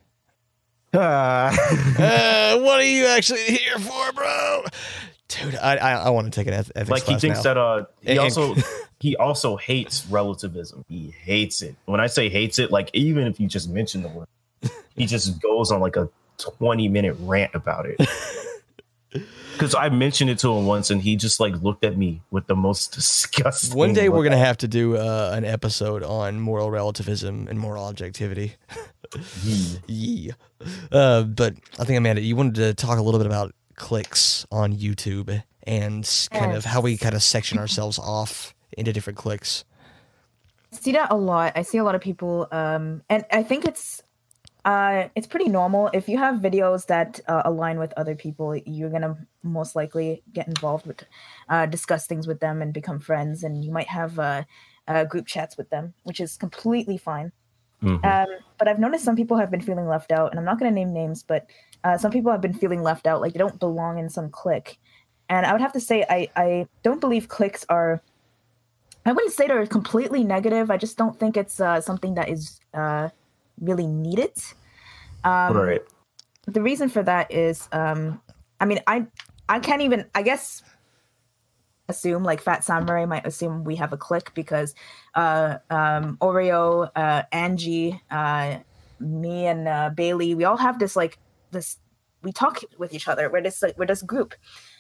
ah. uh, what are you actually here for, bro? Dude, I I, I want to take an eth- ethics like he class thinks now. that uh he and, also he also hates relativism. He hates it. When I say hates it, like even if you just mention the word, he just goes on like a twenty minute rant about it. Because I mentioned it to him once, and he just like looked at me with the most disgusting. One day we're gonna have to do uh, an episode on moral relativism and moral objectivity. yeah. yeah. Uh, but I think, Amanda, you wanted to talk a little bit about clicks on YouTube and kind yes. of how we kind of section ourselves off into different clicks. I see that a lot. I see a lot of people, um, and I think it's. Uh, it's pretty normal. If you have videos that uh, align with other people, you're going to most likely get involved with, uh, discuss things with them and become friends. And you might have uh, uh, group chats with them, which is completely fine. Mm-hmm. Um, but I've noticed some people have been feeling left out. And I'm not going to name names, but uh, some people have been feeling left out, like they don't belong in some clique. And I would have to say, I, I don't believe cliques are, I wouldn't say they're completely negative. I just don't think it's uh, something that is... Uh, really need it. Um, right. The reason for that is, um, I mean, I I can't even, I guess, assume, like Fat Samurai might assume we have a clique because uh, um, Oreo, uh, Angie, uh, me and uh, Bailey, we all have this, like, this, we talk with each other. We're this, like, we're this group.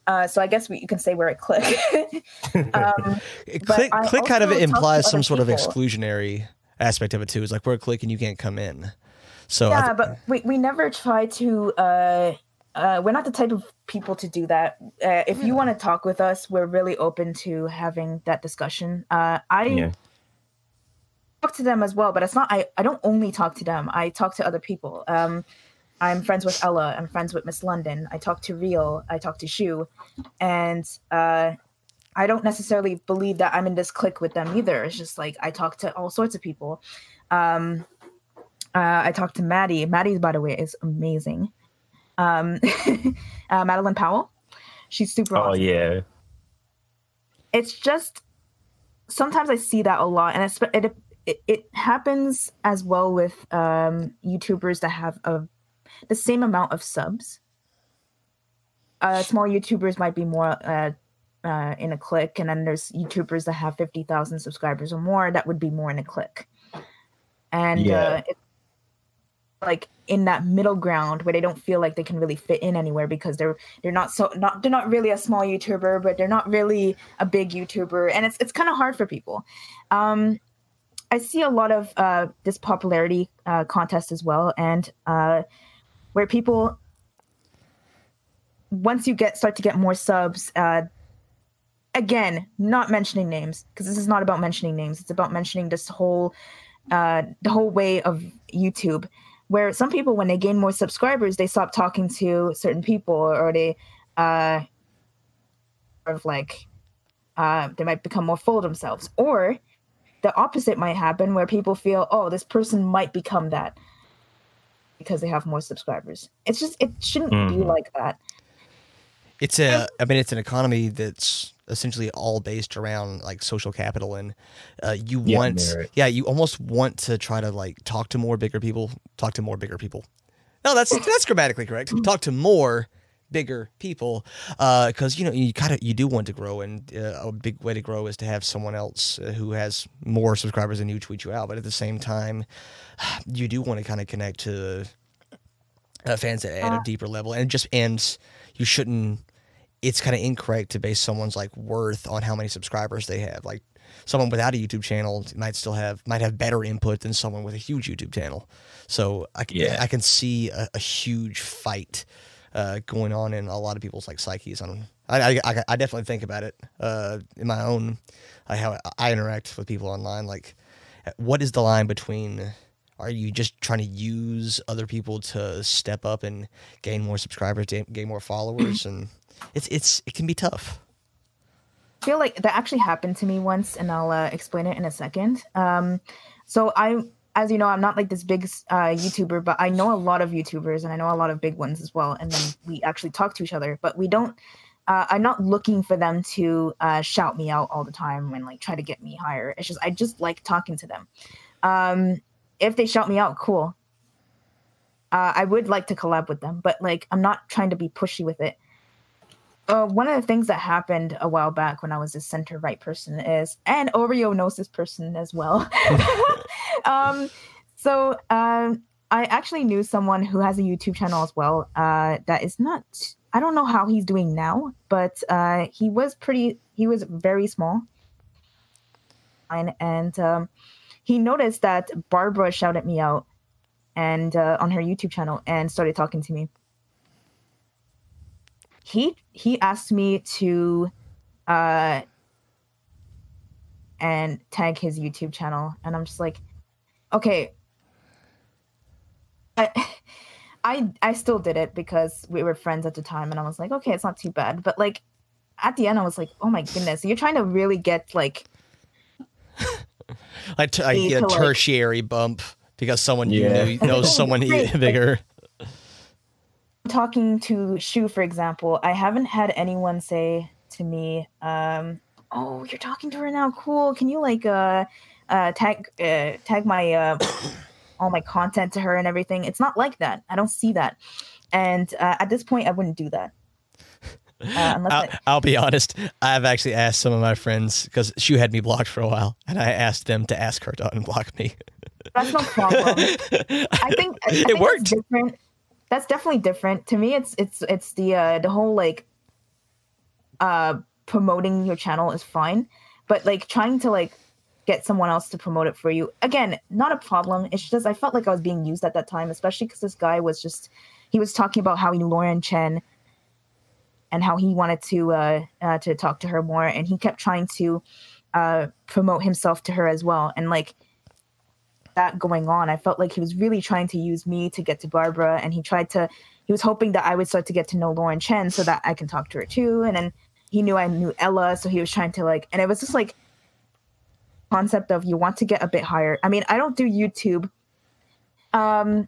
Uh, so I guess we, you can say we're a clique. um, click, click kind of implies some sort people. of exclusionary aspect of it too. It's like we're a clique and you can't come in. So yeah, th- but we we never try to. Uh, uh, we're not the type of people to do that. Uh, if you want to talk with us, we're really open to having that discussion. Uh, I Yeah. talk to them as well, but it's not. I I don't only talk to them. I talk to other people. Um, I'm friends with Ella. I'm friends with Miss London. I talk to Rio. I talk to Shu, and uh, I don't necessarily believe that I'm in this clique with them either. It's just like I talk to all sorts of people. Um, uh, I talk to Maddie. Maddie, by the way, is amazing. Um, uh, Madeline Powell. She's super Oh awesome. yeah. It's just sometimes I see that a lot, and it's, it it it happens as well with um, YouTubers that have a the same amount of subs. Uh, small YouTubers might be more uh, uh, in a clique, and then there's YouTubers that have fifty thousand subscribers or more that would be more in a clique. And Yeah. uh, it's like in that middle ground where they don't feel like they can really fit in anywhere because they're they're not so not they're not really a small YouTuber, but they're not really a big YouTuber, and it's it's kind of hard for people. Um, I see a lot of uh, this popularity uh, contest as well, and uh, where people, once you get start to get more subs, uh, again, not mentioning names, because this is not about mentioning names. It's about mentioning this whole, uh, the whole way of YouTube, where some people, when they gain more subscribers, they stop talking to certain people, or they, uh, sort of like, uh, they might become more full of themselves, or the opposite might happen, where people feel, oh, this person might become that because they have more subscribers. It's just, it shouldn't Mhm. be like that. it's a, I mean, it's an economy that's essentially all based around like social capital, and uh, you Yeah, want, merit. yeah, you almost want to try to like talk to more bigger people, talk to more bigger people. No, that's that's grammatically correct. Talk to more bigger people, because you know you kind of you do want to grow, and uh, a big way to grow is to have someone else uh, who has more subscribers than you tweet you out. But at the same time, you do want to kind of connect to uh, fans at, at a deeper level, and just and you shouldn't. It's kind of incorrect to base someone's like worth on how many subscribers they have. Like someone without a YouTube channel might still have might have better input than someone with a huge YouTube channel. So I can Yeah. I can see a, a huge fight uh, going on in a lot of people's like psyches. On I I, I definitely think about it uh, in my own uh, how I interact with people online. Like, what is the line between? Are you just trying to use other people to step up and gain more subscribers, gain more followers, and it's it's it can be tough. I feel like that actually happened to me once, and I'll uh, explain it in a second. Um, so I, as you know, I'm not like this big uh, YouTuber, but I know a lot of YouTubers, and I know a lot of big ones as well. And then we actually talk to each other, but we don't. Uh, I'm not looking for them to uh, shout me out all the time and like try to get me higher. It's just I just like talking to them. Um, if they shout me out, cool. Uh, I would like to collab with them, but like I'm not trying to be pushy with it. Uh, one of the things that happened a while back when I was a center right person is, and Oreo knows this person as well. um, so um, I actually knew someone who has a YouTube channel as well. Uh, that is not, I don't know how he's doing now, but uh, he was pretty, he was very small. And um, he noticed that Barbara shouted me out and uh, on her YouTube channel and started talking to me. He he asked me to uh and tag his YouTube channel, and I'm just like, okay. I I I still did it because we were friends at the time, and I was like, okay, it's not too bad. But like at the end, I was like, oh my goodness, you're trying to really get like like t- I need get a to, like- tertiary bump because someone Yeah. you know knows someone Right. bigger. talking to Shu, for example. I haven't had anyone say to me, um, "Oh, you're talking to her now. Cool. Can you like uh, uh, tag uh, tag my uh, all my content to her and everything?" It's not like that. I don't see that, and uh, at this point, I wouldn't do that. Uh, unless I'll, I, I'll be honest. I've actually asked some of my friends because Shu had me blocked for a while, and I asked them to ask her to unblock me. that's no problem. I think I, I It think worked. That's different. That's definitely different to me. It's it's it's the uh, the whole like uh, promoting your channel is fine, but like trying to like get someone else to promote it for you, again, not a problem. It's just I felt like I was being used at that time, especially because this guy was just he was talking about how he knew Lauren Chen and how he wanted to uh, uh, to talk to her more, and he kept trying to uh, promote himself to her as well, and like that going on, I felt like he was really trying to use me to get to Barbara, and he tried to. He was hoping that I would start to get to know Lauren Chen so that I can talk to her too. And then he knew I knew Ella, so he was trying to like, and it was just like concept of you want to get a bit higher. I mean, I don't do YouTube um,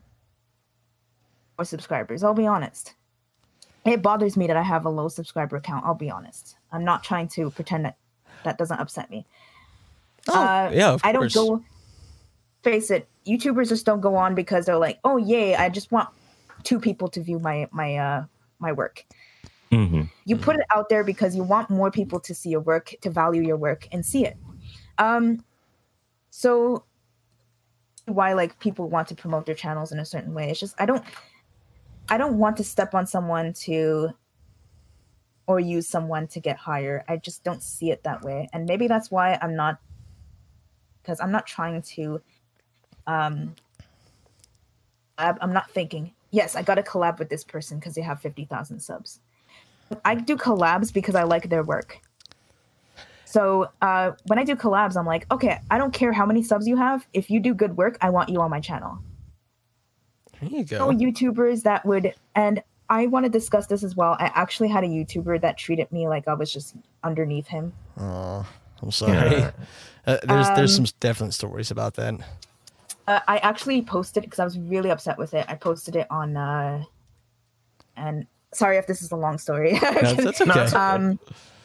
or subscribers. I'll be honest. It bothers me that I have a low subscriber count. I'll be honest. I'm not trying to pretend that that doesn't upset me. Oh, uh, yeah, of I don't course. go, face it, YouTubers just don't go on because they're like, oh, yay, I just want two people to view my my uh my work. Mm-hmm. You put it out there because you want more people to see your work, to value your work and see it. Um so why like people want to promote their channels in a certain way. It's just I don't I don't want to step on someone to or use someone to get higher. I just don't see it that way. And maybe that's why I'm not because I'm not trying to um I, I'm not thinking yes, I got to collab with this person because they have fifty thousand subs. I do collabs because I like their work. So uh, when I do collabs, I'm like, okay, I don't care how many subs you have. If you do good work, I want you on my channel. There you go. So YouTubers that would, and I want to discuss this as well. I actually had a YouTuber that treated me like I was just underneath him. Oh, I'm sorry. Uh, there's there's some definite stories about that. Uh, I actually posted because I was really upset with it. I posted it on, uh, and sorry if this is a long story. No, that's okay. um,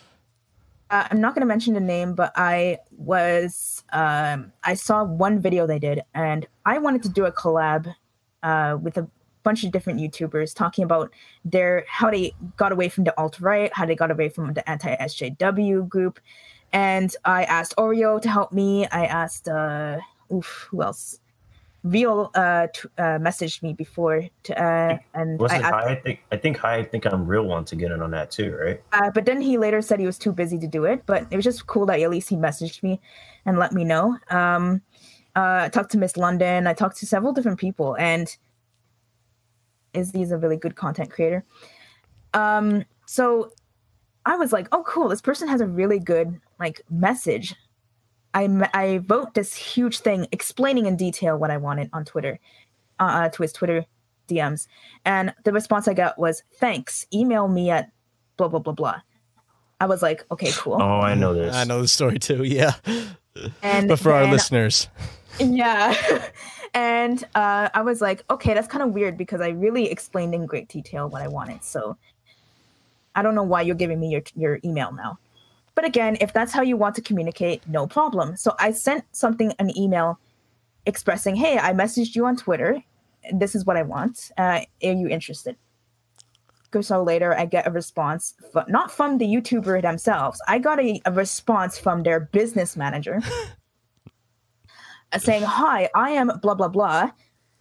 uh, I'm not going to mention the name, but I was, um, I saw one video they did, and I wanted to do a collab uh, with a bunch of different YouTubers talking about their how they got away from the alt-right, how they got away from the anti-S J W group, and I asked Oreo to help me. I asked, uh, oof, who else? Real uh, t- uh messaged me before to uh and Was I it asked, High? I think I think High. I think I'm real one to get in on that too, right? uh, but then he later said he was too busy to do it. But it was just cool that at least he messaged me and let me know. Um, uh, I talked to Miss London. I talked to several different people, and Izzy is a really good content creator. Um, so I was like, oh, cool. This person has a really good like message. I, I wrote this huge thing explaining in detail what I wanted on Twitter, uh, to his Twitter D Ms. And the response I got was, thanks, email me at blah, blah, blah, blah. I was like, okay, cool. Oh, I know this. I know the story too, yeah. And but for our then- listeners. Yeah. And uh, I was like, okay, that's kind of weird because I really explained in great detail what I wanted. So I don't know why you're giving me your your email now. But again, if that's how you want to communicate, no problem. So I sent something, an email expressing, hey, I messaged you on Twitter. This is what I want. Uh, are you interested? So later, I get a response, f- not from the YouTuber themselves. I got a, a response from their business manager saying, hi, I am blah, blah, blah.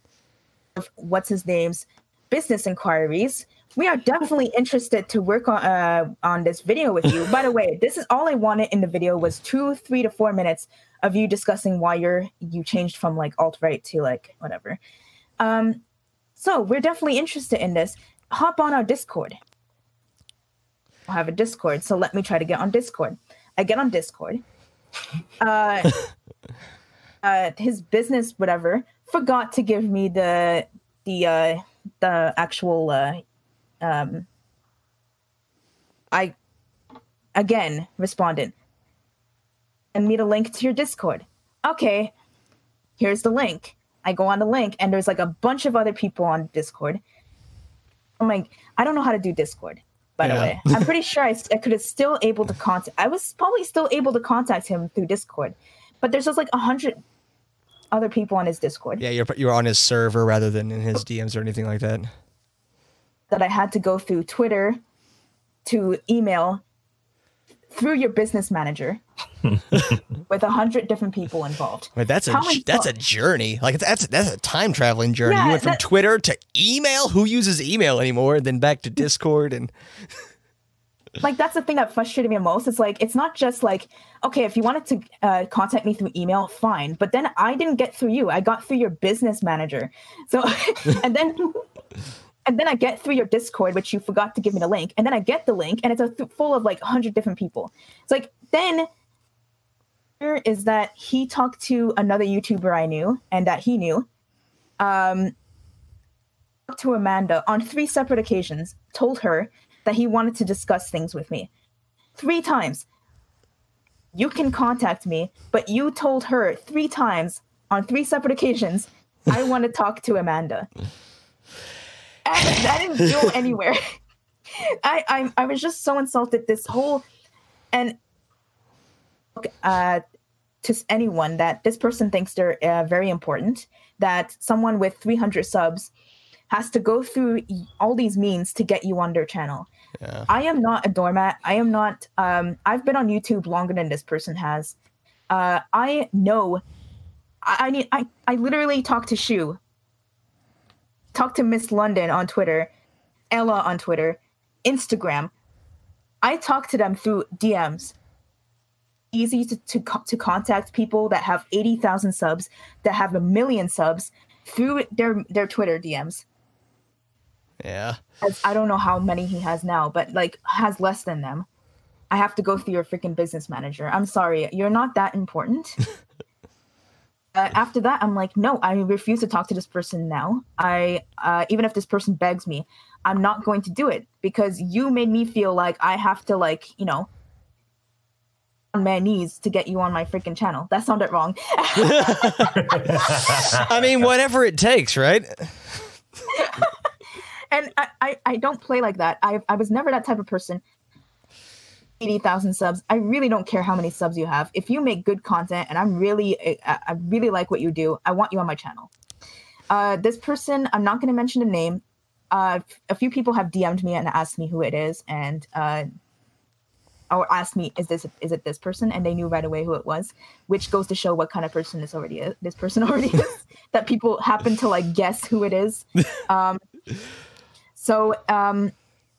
What's his name's business inquiries. We are definitely interested to work on uh, on this video with you. By the way, this is all I wanted in the video was two, three to four minutes of you discussing why you're you changed from like alt-right to like whatever. Um, so we're definitely interested in this. Hop on our Discord. I have a Discord, so let me try to get on Discord. I get on Discord. Uh, uh, his business, whatever, forgot to give me the the uh, the actual. Uh, Um, I again responded and me the link to your Discord. Okay, here's the link. I go on the link and there's like a bunch of other people on Discord. I'm like, I don't know how to do Discord, by Yeah. the way. I'm pretty sure I, I could have still able to contact. I was probably still able to contact him through Discord, but there's just like a hundred other people on his Discord. Yeah, you're you're on his server rather than in his D Ms or anything like that. That I had to go through Twitter to email through your business manager with a hundred different people involved. Wait, that's a How many- that's a journey. Like that's that's a time traveling journey. Yeah, you went from that- Twitter to email. Who uses email anymore? Then back to Discord and like that's the thing that frustrated me most. It's like it's not just like, okay, if you wanted to uh, contact me through email, fine. But then I didn't get through you. I got through your business manager. So and then and then I get through your Discord, which you forgot to give me the link. And then I get the link, and it's a th- full of like a hundred different people. It's like then here is that he talked to another YouTuber I knew and that he knew. Um, to Amanda on three separate occasions, told her that he wanted to discuss things with me. Three times. You can contact me, but you told her three times on three separate occasions, I want to talk to Amanda. I, I didn't go anywhere. I, I I was just so insulted. This whole and uh, to anyone that this person thinks they're uh, very important, that someone with three hundred subs has to go through all these means to get you on their channel. Yeah. I am not a doormat. I am not, um, I've been on YouTube longer than this person has. Uh, I know, I, I need, I, I literally talk to Shu, talk to Miss London on Twitter, Ella on Twitter, Instagram. I talk to them through D Ms. Easy to, to, to contact people that have eighty thousand subs, that have a million subs through their, their Twitter D Ms. Yeah. As I don't know how many he has now, but like has less than them. I have to go through your freaking business manager. I'm sorry. You're not that important. uh, after that, I'm like, no, I refuse to talk to this person now. I, uh, even if this person begs me, I'm not going to do it because you made me feel like I have to like, you know, on my knees to get you on my freaking channel. That sounded wrong. I mean, whatever it takes, right? And I, I, I don't play like that. I I was never that type of person. eighty thousand subs. I really don't care how many subs you have. If you make good content and I'm really, I, I really like what you do, I want you on my channel. Uh, this person, I'm not going to mention the name. Uh, a few people have D M'd me and asked me who it is. And uh, or asked me, is this is it this person? And they knew right away who it was, which goes to show what kind of person this already is. This person already is. That people happen to like guess who it is. Um, so um,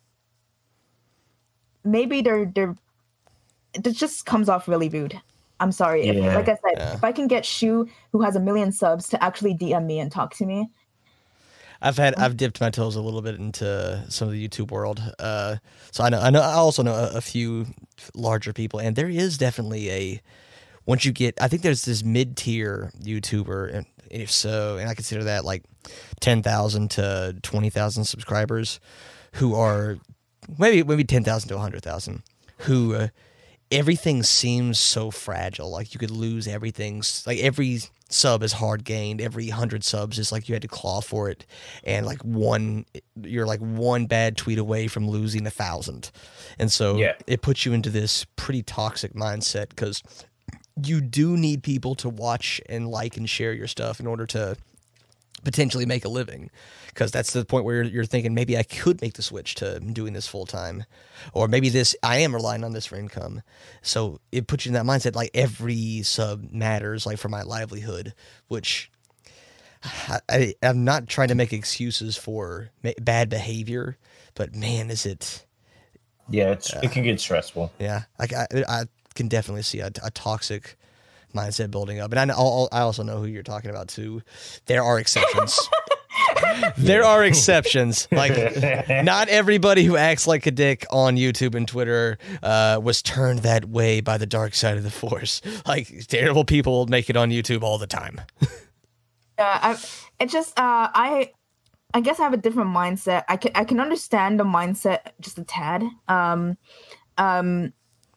maybe they're they're. It just comes off really rude. I'm sorry. Yeah. If, like I said, Yeah. if I can get Shu, who has a million subs, to actually D M me and talk to me. I've had I've dipped my toes a little bit into some of the YouTube world, uh, so I know I know I also know a, a few larger people, and there is definitely a once you get I think there's this mid tier YouTuber, and if so, and I consider that like ten thousand to twenty thousand subscribers, who are maybe maybe ten thousand to a hundred thousand, who uh, everything seems so fragile, like you could lose everything, like every sub is hard gained, every hundred subs is like you had to claw for it, and like one you're like one bad tweet away from losing a thousand, and so Yeah. it puts you into this pretty toxic mindset because you do need people to watch and like and share your stuff in order to potentially make a living, because that's the point where you're, you're thinking maybe I could make the switch to doing this full time, or maybe this I am relying on this for income. So it puts you in that mindset like every sub matters, like for my livelihood, which I, I, I'm not trying to make excuses for ma- bad behavior, but man, is it Yeah, it's it can get stressful. yeah, like I, I can definitely see a, a toxic mindset building up, and I know, I also know who you're talking about too. There are exceptions. There are exceptions. Like not everybody who acts like a dick on YouTube and Twitter uh, was turned that way by the dark side of the Force. Like terrible people make it on YouTube all the time. Yeah, I, it just uh, I I guess I have a different mindset. I can I can understand the mindset just a tad. Um, um,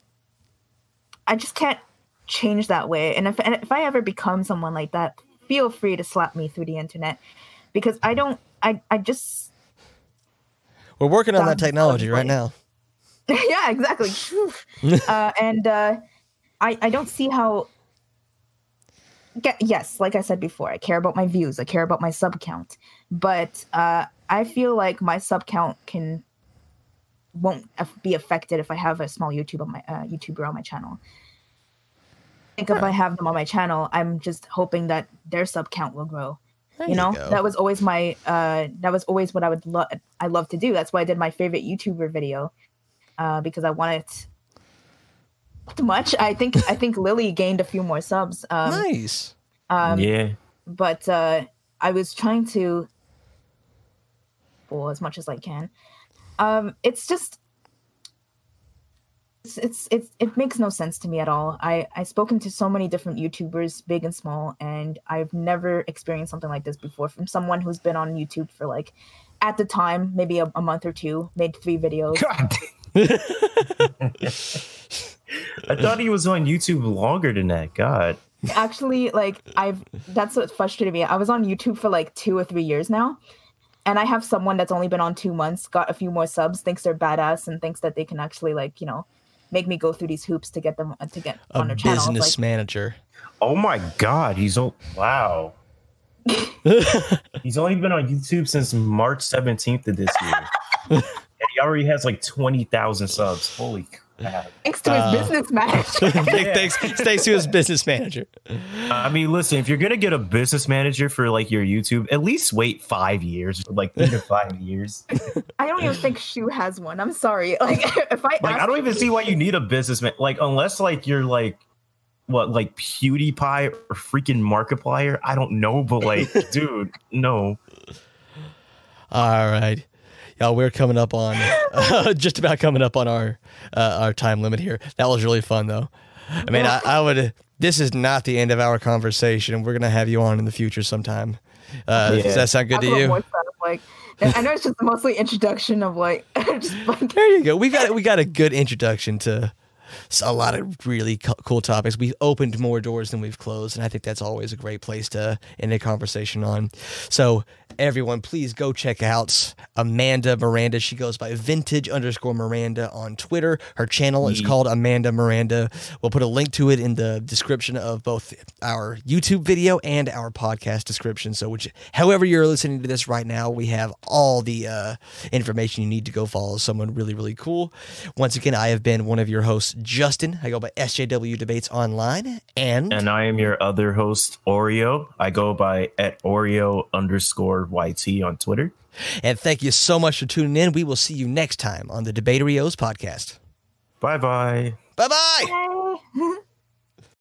I just can't change that way. And if and if I ever become someone like that, feel free to slap me through the internet, because I don't. I I just. We're working on that Sounds technology funny. right now. Yeah, exactly. uh, and uh, I I don't see how. Ge- Yes, like I said before, I care about my views. I care about my sub count, but uh, I feel like my sub count can won't af- be affected if I have a small YouTube on my uh, YouTuber on my channel. I think if I have them on my channel, I'm just hoping that their sub count will grow. There You know, go. that was always my uh, that was always what I would love. I love to do. That's why I did my favorite YouTuber video. uh, because I wanted not much. I think I think Lily gained a few more subs. Um, Nice. Um, yeah. But uh, I was trying to, well, as much as I can. Um, it's just, it's, it's it's it makes no sense to me at all. I I've spoken to so many different YouTubers, big and small, and I've never experienced something like this before from someone who's been on YouTube for like, at the time, maybe a, a month or two, made three videos. God. I thought he was on YouTube longer than that. God. Actually, like I've that's what frustrated me. I was on YouTube for like two or three years now, and I have someone that's only been on two months, got a few more subs, thinks they're badass, and thinks that they can actually like you know make me go through these hoops to get them to get A on their channel. business Like, manager. Oh my God. He's oh wow. He's only been on YouTube since March seventeenth of this year. And he already has like twenty thousand subs. Holy crap. thanks to his Uh, business manager. thanks, thanks to his business manager. I mean, listen, if you're going to get a business manager for like your YouTube, at least wait five years, like three to five years. I don't even think Shu has one. I'm sorry. Like if I Like, ask I don't even see why you need a businessman. Like, unless like you're like, what, like PewDiePie or freaking Markiplier? I don't know, but like, dude, no. All right. Y'all, we're coming up on uh, just about coming up on our uh, our time limit here. That was really fun, though. I mean, I, I would. This is not the end of our conversation. We're gonna have you on in the future sometime. Uh, Yeah. Does that sound good talk to about you? more stuff, like I know it's just mostly introduction of like just like There you go. We got we got a good introduction to a lot of really co- cool topics. We've opened more doors than we've closed, and I think that's always a great place to end a conversation on. So everyone, please go check out Amanda Miranda. She goes by vintage underscore Miranda on Twitter. Her channel is called Amanda Miranda. We'll put a link to it in the description of both our YouTube video and our podcast description. So which, however you're listening to this right now, we have all the uh, information you need to go follow someone really, really cool. Once again, I have been one of your hosts, Justin. I go by S J W Debates Online. And, And I am your other host, Oreo. I go by at Oreo underscore Y T on Twitter. and thank you so much for tuning in. We will see you next time on the Debaterios podcast. Bye bye. Bye-bye.